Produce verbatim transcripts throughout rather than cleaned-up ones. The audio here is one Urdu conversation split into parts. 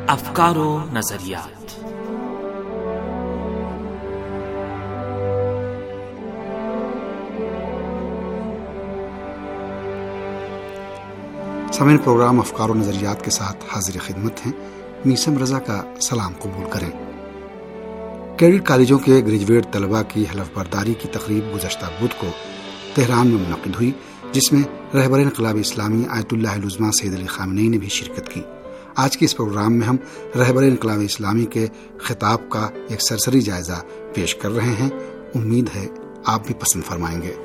افکار و نظریات۔ سامعین، پروگرام افکار و نظریات کے ساتھ حاضر خدمت ہیں۔ میسم رضا کا سلام قبول کریں۔ کیڈٹ کالجوں کے گریجویٹ طلباء کی حلف برداری کی تقریب گزشتہ بدھ کو تہران میں منعقد ہوئی، جس میں رہبر انقلاب اسلامی آیت اللہ العظمٰی سید علی خامنئی نے بھی شرکت کی۔ آج کے اس پروگرام میں ہم رہبر انقلاب اسلامی کے خطاب کا ایک سرسری جائزہ پیش کر رہے ہیں۔ امید ہے آپ بھی پسند فرمائیں گے۔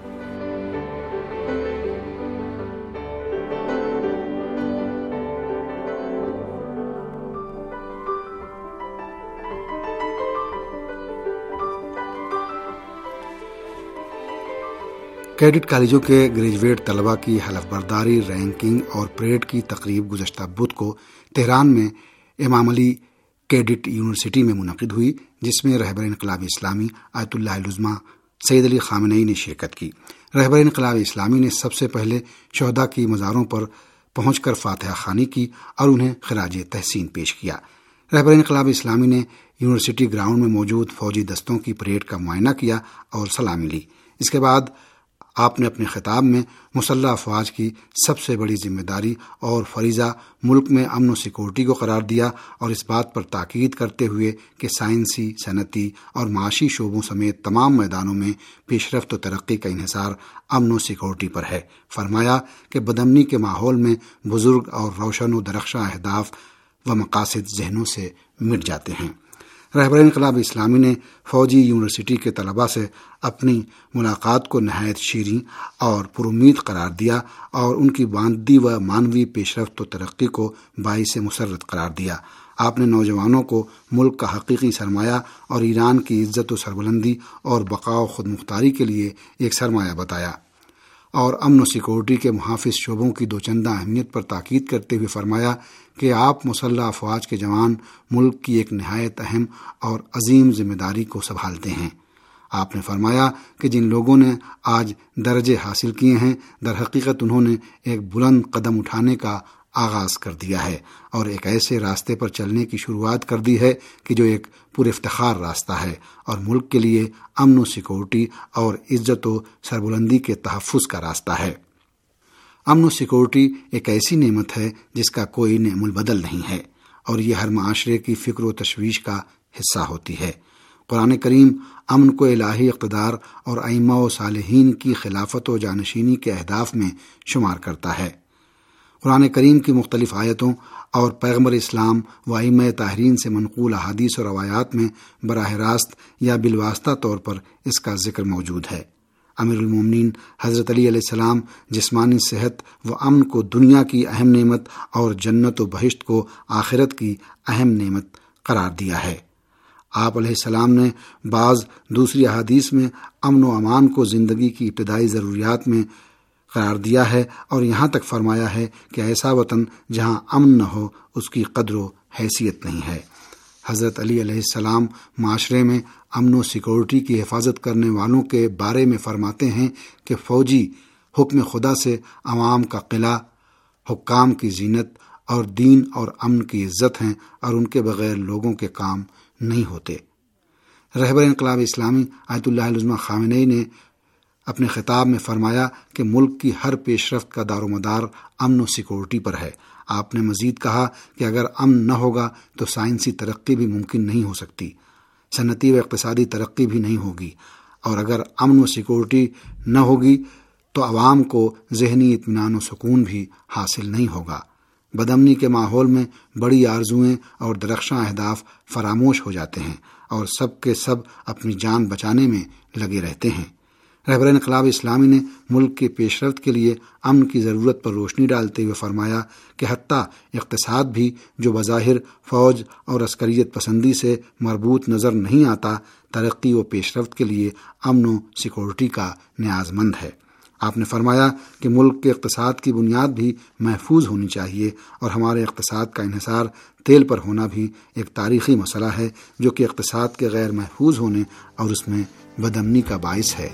کیڈٹ کالجوں کے گریجویٹ طلباء کی حلف برداری، رینکنگ اور پریڈ کی تقریب گزشتہ بدھ کو تہران میں امام علی کیڈٹ یونیورسٹی میں منعقد ہوئی، جس میں رہبر انقلاب اسلامی آیت اللہ العظمٰی سید علی خامنئی نے شرکت کی۔ رہبر انقلاب اسلامی نے سب سے پہلے شہداء کی مزاروں پر پہنچ کر فاتحہ خوانی کی اور انہیں خراج تحسین پیش کیا۔ رہبر انقلاب اسلامی نے یونیورسٹی گراؤنڈ میں موجود فوجی دستوں کی پریڈ کا معائنہ کیا اور سلامی لی۔ اس کے بعد آپ نے اپنے خطاب میں مسلح افواج کی سب سے بڑی ذمہ داری اور فریضہ ملک میں امن و سیکورٹی کو قرار دیا اور اس بات پر تاکید کرتے ہوئے کہ سائنسی، صنعتی اور معاشی شعبوں سمیت تمام میدانوں میں پیش رفت و ترقی کا انحصار امن و سیکورٹی پر ہے، فرمایا کہ بدامنی کے ماحول میں بزرگ اور روشن و درخشاں اہداف و مقاصد ذہنوں سے مٹ جاتے ہیں۔ رہبر انقلاب اسلامی نے فوجی یونیورسٹی کے طلباء سے اپنی ملاقات کو نہایت شیریں اور پرامید قرار دیا اور ان کی مادی و معنوی پیش رفت و ترقی کو باعث مسرت قرار دیا۔ آپ نے نوجوانوں کو ملک کا حقیقی سرمایہ اور ایران کی عزت و سربلندی اور بقا و خود مختاری کے لیے ایک سرمایہ بتایا اور امن و سیکورٹی کے محافظ شعبوں کی دوچندہ اہمیت پر تاکید کرتے ہوئے فرمایا کہ آپ مسلح افواج کے جوان ملک کی ایک نہایت اہم اور عظیم ذمہ داری کو سنبھالتے ہیں۔ آپ نے فرمایا کہ جن لوگوں نے آج درجے حاصل کیے ہیں، در حقیقت انہوں نے ایک بلند قدم اٹھانے کا آغاز کر دیا ہے اور ایک ایسے راستے پر چلنے کی شروعات کر دی ہے کہ جو ایک پر افتخار راستہ ہے اور ملک کے لیے امن و سیکورٹی اور عزت و سربلندی کے تحفظ کا راستہ ہے۔ امن و سیکورٹی ایک ایسی نعمت ہے جس کا کوئی نعم البدل نہیں ہے اور یہ ہر معاشرے کی فکر و تشویش کا حصہ ہوتی ہے۔ قرآن کریم امن کو الہی اقتدار اور ائمہ و صالحین کی خلافت و جانشینی کے اہداف میں شمار کرتا ہے۔ قرآن کریم کی مختلف آیتوں اور پیغمبر اسلام و ائمہ طاہرین سے منقول احادیث و روایات میں براہ راست یا بالواسطہ طور پر اس کا ذکر موجود ہے۔ امیر المومنین حضرت علی علیہ السلام جسمانی صحت و امن کو دنیا کی اہم نعمت اور جنت و بہشت کو آخرت کی اہم نعمت قرار دیا ہے۔ آپ علیہ السلام نے بعض دوسری احادیث میں امن و امان کو زندگی کی ابتدائی ضروریات میں قرار دیا ہے اور یہاں تک فرمایا ہے کہ ایسا وطن جہاں امن نہ ہو اس کی قدر و حیثیت نہیں ہے۔ حضرت علی علیہ السلام معاشرے میں امن و سیکورٹی کی حفاظت کرنے والوں کے بارے میں فرماتے ہیں کہ فوجی حکم خدا سے عوام کا قلعہ، حکام کی زینت اور دین اور امن کی عزت ہیں اور ان کے بغیر لوگوں کے کام نہیں ہوتے۔ رہبر انقلاب اسلامی آیت اللہ العظمٰی خامنئی نے اپنے خطاب میں فرمایا کہ ملک کی ہر پیش رفت کا دار و مدار امن و سیکورٹی پر ہے۔ آپ نے مزید کہا کہ اگر امن نہ ہوگا تو سائنسی ترقی بھی ممکن نہیں ہو سکتی، صنعتی و اقتصادی ترقی بھی نہیں ہوگی، اور اگر امن و سیکورٹی نہ ہوگی تو عوام کو ذہنی اطمینان و سکون بھی حاصل نہیں ہوگا۔ بدامنی کے ماحول میں بڑی آرزوئیں اور درخشاں اہداف فراموش ہو جاتے ہیں اور سب کے سب اپنی جان بچانے میں لگے رہتے ہیں۔ رہبر انقلاب اسلامی نے ملک کے پیش رفت کے لیے امن کی ضرورت پر روشنی ڈالتے ہوئے فرمایا کہ حتیٰ اقتصاد بھی جو بظاہر فوج اور عسکریت پسندی سے مربوط نظر نہیں آتا، ترقی و پیش رفت کے لیے امن و سیکورٹی کا نیاز مند ہے۔ آپ نے فرمایا کہ ملک کے اقتصاد کی بنیاد بھی محفوظ ہونی چاہیے اور ہمارے اقتصاد کا انحصار تیل پر ہونا بھی ایک تاریخی مسئلہ ہے جو کہ اقتصاد کے غیر محفوظ ہونے اور اس میں بدامنی کا باعث ہے۔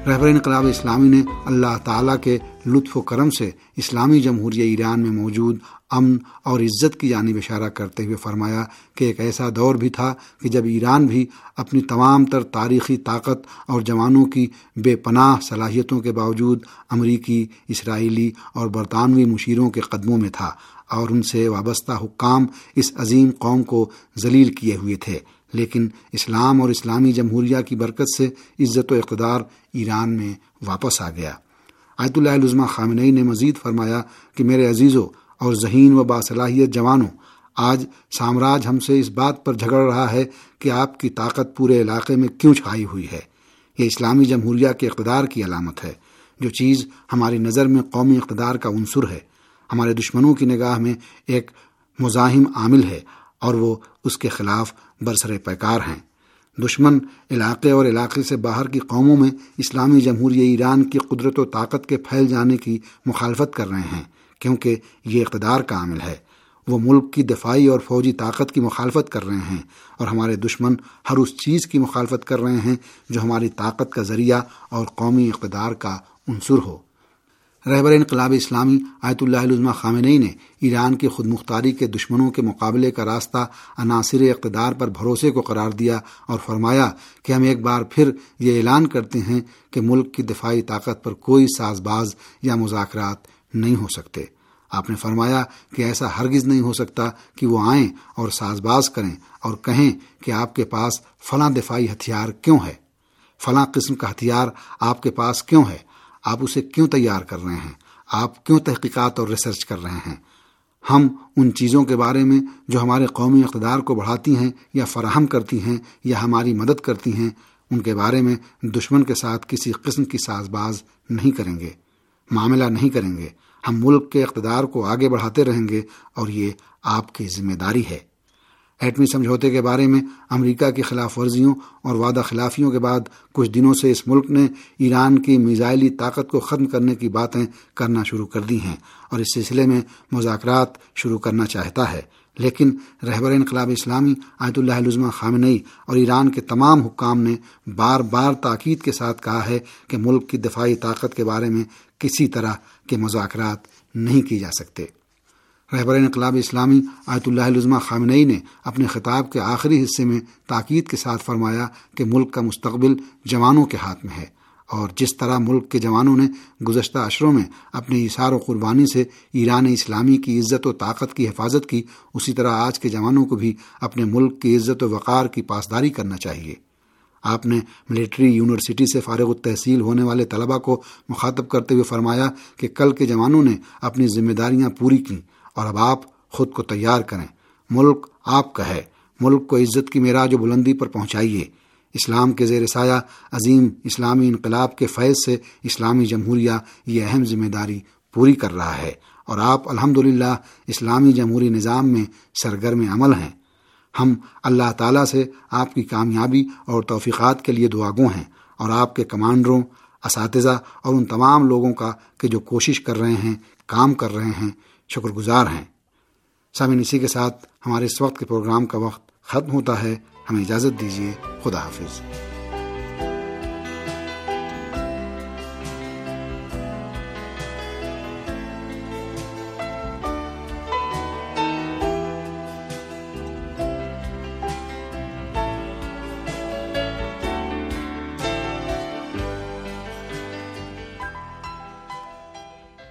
رہبر انقلاب اسلامی نے اللہ تعالیٰ کے لطف و کرم سے اسلامی جمہوریہ ایران میں موجود امن اور عزت کی جانب اشارہ کرتے ہوئے فرمایا کہ ایک ایسا دور بھی تھا کہ جب ایران بھی اپنی تمام تر تاریخی طاقت اور جوانوں کی بے پناہ صلاحیتوں کے باوجود امریکی، اسرائیلی اور برطانوی مشیروں کے قدموں میں تھا اور ان سے وابستہ حکام اس عظیم قوم کو ذلیل کیے ہوئے تھے، لیکن اسلام اور اسلامی جمہوریہ کی برکت سے عزت و اقتدار ایران میں واپس آ گیا۔ آیت اللہ العظمہ خامنئی نے مزید فرمایا کہ میرے عزیزوں اور ذہین و باصلاحیت جوانوں، آج سامراج ہم سے اس بات پر جھگڑ رہا ہے کہ آپ کی طاقت پورے علاقے میں کیوں چھائی ہوئی ہے۔ یہ اسلامی جمہوریہ کے اقتدار کی علامت ہے۔ جو چیز ہماری نظر میں قومی اقتدار کا عنصر ہے، ہمارے دشمنوں کی نگاہ میں ایک مزاحم عامل ہے اور وہ اس کے خلاف برسر پیکار ہیں۔ دشمن علاقے اور علاقے سے باہر کی قوموں میں اسلامی جمہوریہ ایران کی قدرت و طاقت کے پھیل جانے کی مخالفت کر رہے ہیں، کیونکہ یہ اقتدار کا عامل ہے۔ وہ ملک کی دفاعی اور فوجی طاقت کی مخالفت کر رہے ہیں، اور ہمارے دشمن ہر اس چیز کی مخالفت کر رہے ہیں جو ہماری طاقت کا ذریعہ اور قومی اقتدار کا عنصر ہو۔ رہبر انقلاب اسلامی آیت اللہ العظمہ خامنئی نے ایران کی خود مختاری کے دشمنوں کے مقابلے کا راستہ عناصر اقتدار پر بھروسے کو قرار دیا اور فرمایا کہ ہم ایک بار پھر یہ اعلان کرتے ہیں کہ ملک کی دفاعی طاقت پر کوئی ساز باز یا مذاکرات نہیں ہو سکتے۔ آپ نے فرمایا کہ ایسا ہرگز نہیں ہو سکتا کہ وہ آئیں اور ساز باز کریں اور کہیں کہ آپ کے پاس فلاں دفاعی ہتھیار کیوں ہے، فلاں قسم کا ہتھیار آپ کے پاس کیوں ہے، آپ اسے کیوں تیار کر رہے ہیں، آپ کیوں تحقیقات اور ریسرچ کر رہے ہیں۔ ہم ان چیزوں کے بارے میں جو ہمارے قومی اقتدار کو بڑھاتی ہیں یا فراہم کرتی ہیں یا ہماری مدد کرتی ہیں، ان کے بارے میں دشمن کے ساتھ کسی قسم کی ساز باز نہیں کریں گے، معاملہ نہیں کریں گے۔ ہم ملک کے اقتدار کو آگے بڑھاتے رہیں گے اور یہ آپ کی ذمہ داری ہے۔ ایٹمی سمجھوتے کے بارے میں امریکہ کی خلاف ورزیوں اور وعدہ خلافیوں کے بعد کچھ دنوں سے اس ملک نے ایران کی میزائلی طاقت کو ختم کرنے کی باتیں کرنا شروع کر دی ہیں اور اس سلسلے میں مذاکرات شروع کرنا چاہتا ہے، لیکن رہبر انقلاب اسلامی آیت اللہ العظمہ خامنئی اور ایران کے تمام حکام نے بار بار تاکید کے ساتھ کہا ہے کہ ملک کی دفاعی طاقت کے بارے میں کسی طرح کے مذاکرات نہیں کی جا سکتے۔ رہبر انقلاب اسلامی آیت اللہ العظمہ خامنئی نے اپنے خطاب کے آخری حصے میں تاکید کے ساتھ فرمایا کہ ملک کا مستقبل جوانوں کے ہاتھ میں ہے، اور جس طرح ملک کے جوانوں نے گزشتہ عشروں میں اپنی ایثار و قربانی سے ایران اسلامی کی عزت و طاقت کی حفاظت کی، اسی طرح آج کے جوانوں کو بھی اپنے ملک کی عزت و وقار کی پاسداری کرنا چاہیے۔ آپ نے ملٹری یونیورسٹی سے فارغ التحصیل ہونے والے طلباء کو مخاطب کرتے ہوئے فرمایا کہ کل کے جوانوں نے اپنی ذمہ داریاں پوری کیں اور اب آپ خود کو تیار کریں۔ ملک آپ کا ہے، ملک کو عزت کی معراج و بلندی پر پہنچائیے۔ اسلام کے زیر سایہ عظیم اسلامی انقلاب کے فیض سے اسلامی جمہوریہ یہ اہم ذمہ داری پوری کر رہا ہے، اور آپ الحمدللہ اسلامی جمہوری نظام میں سرگرم عمل ہیں۔ ہم اللہ تعالیٰ سے آپ کی کامیابی اور توفیقات کے لیے دعا گو ہیں، اور آپ کے کمانڈروں، اساتذہ اور ان تمام لوگوں کا کہ جو کوشش کر رہے ہیں، کام کر رہے ہیں، شکر گزار ہیں۔ سامعین، اسی کے ساتھ ہمارے اس وقت کے پروگرام کا وقت ختم ہوتا ہے۔ ہمیں اجازت دیجیے۔ خدا حافظ۔